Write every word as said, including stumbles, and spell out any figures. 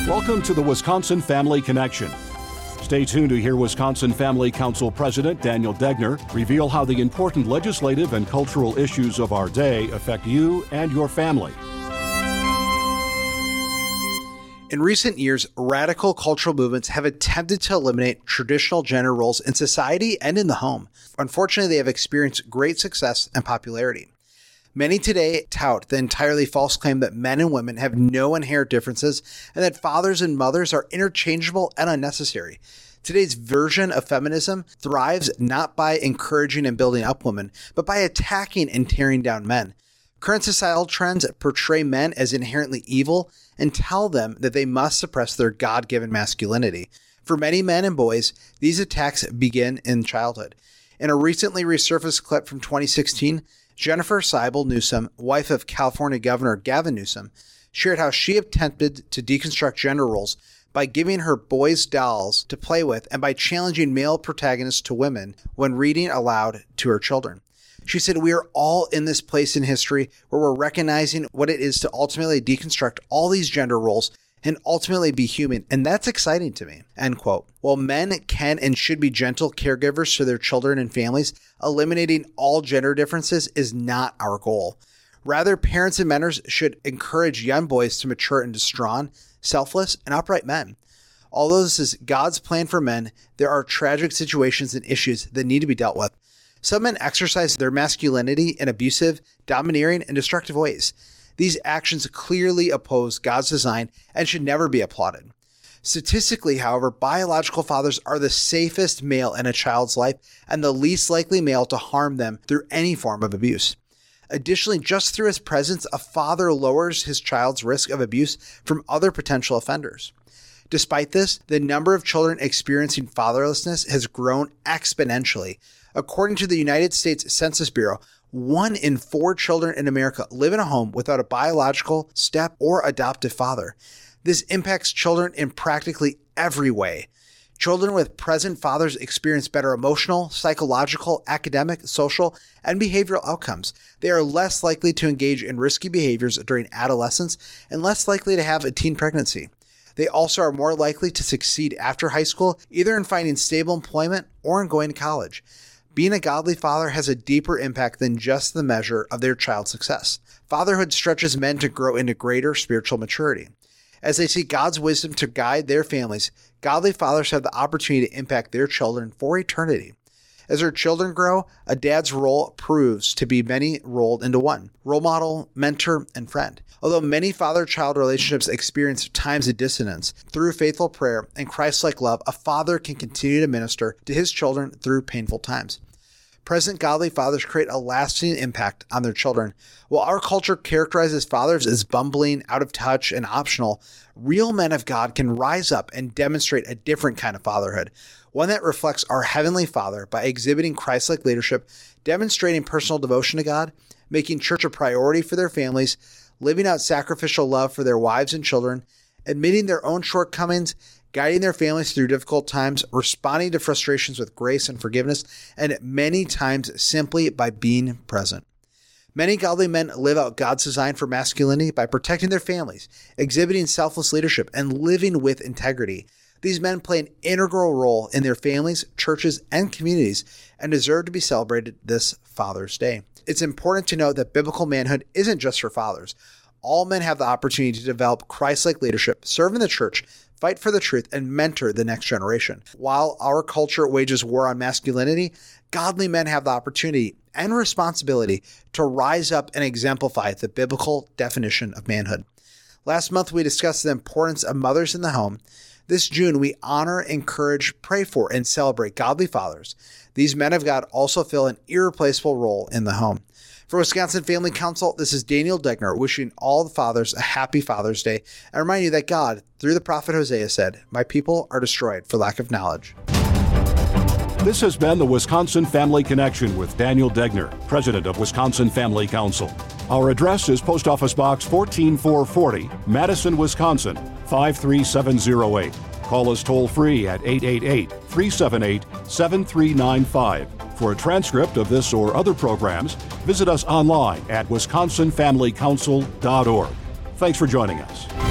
Welcome to the Wisconsin Family Connection. Stay tuned to hear Wisconsin Family Council President Daniel Degner reveal how the important legislative and cultural issues of our day affect you and your family. In recent years, radical cultural movements have attempted to eliminate traditional gender roles in society and in the home. Unfortunately, they have experienced great success and popularity. Many today tout the entirely false claim that men and women have no inherent differences and that fathers and mothers are interchangeable and unnecessary. Today's version of feminism thrives not by encouraging and building up women, but by attacking and tearing down men. Current societal trends portray men as inherently evil and tell them that they must suppress their God-given masculinity. For many men and boys, these attacks begin in childhood. In a recently resurfaced clip from twenty sixteen, Jennifer Seibel Newsom, wife of California Governor Gavin Newsom, shared how she attempted to deconstruct gender roles by giving her boys dolls to play with and by challenging male protagonists to women when reading aloud to her children. She said, "We are all in this place in history where we're recognizing what it is to ultimately deconstruct all these gender roles and ultimately be human, and that's exciting to me," end quote. While men can and should be gentle caregivers to their children and families, eliminating all gender differences is not our goal. Rather, parents and mentors should encourage young boys to mature into strong, selfless, and upright men. Although this is God's plan for men, there are tragic situations and issues that need to be dealt with. Some men exercise their masculinity in abusive, domineering, and destructive ways. These actions clearly oppose God's design and should never be applauded. Statistically, however, biological fathers are the safest male in a child's life and the least likely male to harm them through any form of abuse. Additionally, just through his presence, a father lowers his child's risk of abuse from other potential offenders. Despite this, the number of children experiencing fatherlessness has grown exponentially. According to the United States Census Bureau, one in four children in America live in a home without a biological, step, or adoptive father. This impacts children in practically every way. Children with present fathers experience better emotional, psychological, academic, social, and behavioral outcomes. They are less likely to engage in risky behaviors during adolescence and less likely to have a teen pregnancy. They also are more likely to succeed after high school, either in finding stable employment or in going to college. Being a godly father has a deeper impact than just the measure of their child's success. Fatherhood stretches men to grow into greater spiritual maturity. As they seek God's wisdom to guide their families, godly fathers have the opportunity to impact their children for eternity. As their children grow, a dad's role proves to be many rolled into one: role model, mentor, and friend. Although many father-child relationships experience times of dissonance, through faithful prayer and Christ-like love, a father can continue to minister to his children through painful times. Present godly fathers create a lasting impact on their children. While our culture characterizes fathers as bumbling, out of touch, and optional, real men of God can rise up and demonstrate a different kind of fatherhood, one that reflects our Heavenly Father by exhibiting Christ-like leadership, demonstrating personal devotion to God, making church a priority for their families, living out sacrificial love for their wives and children, admitting their own shortcomings, guiding their families through difficult times, responding to frustrations with grace and forgiveness, and many times simply by being present. Many godly men live out God's design for masculinity by protecting their families, exhibiting selfless leadership, and living with integrity. These men play an integral role in their families, churches, and communities and deserve to be celebrated this Father's Day. It's important to note that biblical manhood isn't just for fathers. All men have the opportunity to develop Christ-like leadership, serve in the church, fight for the truth, and mentor the next generation. While our culture wages war on masculinity, godly men have the opportunity and responsibility to rise up and exemplify the biblical definition of manhood. Last month, we discussed the importance of mothers in the home. This June, we honor, encourage, pray for, and celebrate godly fathers. These men of God also fill an irreplaceable role in the home. For Wisconsin Family Council, this is Daniel Degner wishing all the fathers a happy Father's Day and remind you that God, through the prophet Hosea, said, "My people are destroyed for lack of knowledge." This has been the Wisconsin Family Connection with Daniel Degner, President of Wisconsin Family Council. Our address is Post Office Box one four four zero, Madison, Wisconsin, five three seven zero eight. Call us toll-free at eight eight eight, three seven eight, seven three nine five. For a transcript of this or other programs, visit us online at wisconsin family council dot org. Thanks for joining us.